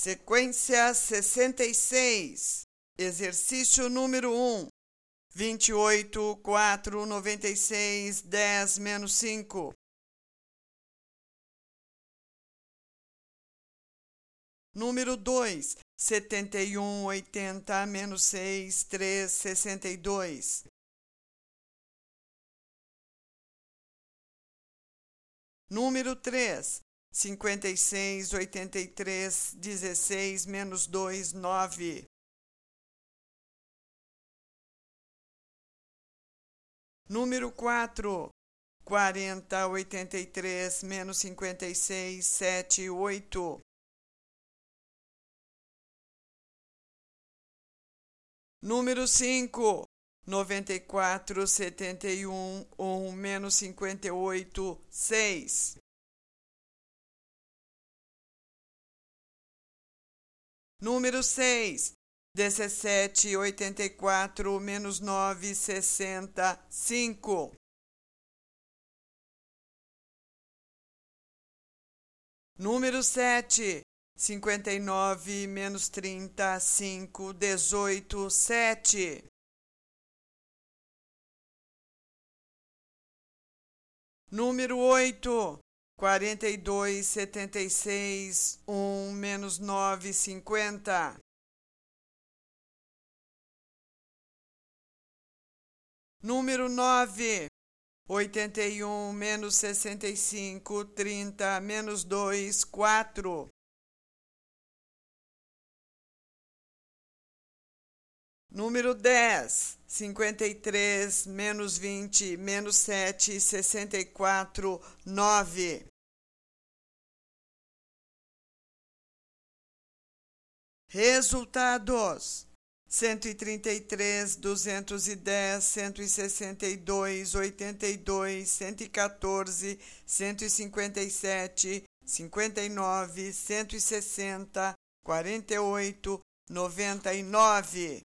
Sequência 66. Exercício número 1. 28, 4, 96, 10 menos 5. Número 2. 71, 80 menos 6, 3, 62. Número 3. 56, 83, 16 menos 2, 9. Número 4. 40, 83 menos 56, 7, 8. Número 5. 94, 71, 1 menos 58, 6. Número 6. 17, 84 menos 9, 60, 5. Número 7. 59 menos 30, 5, 18, 7. Número 8. 42, 76, 1 menos 9, 50. Número 9. 81 menos 65, 30 menos 2, 4. Número 10. 53 menos 20 menos 7, 64, 9. Resultados: 133, 210, 162, 82, 114, 157, 59, 160, 48, 99.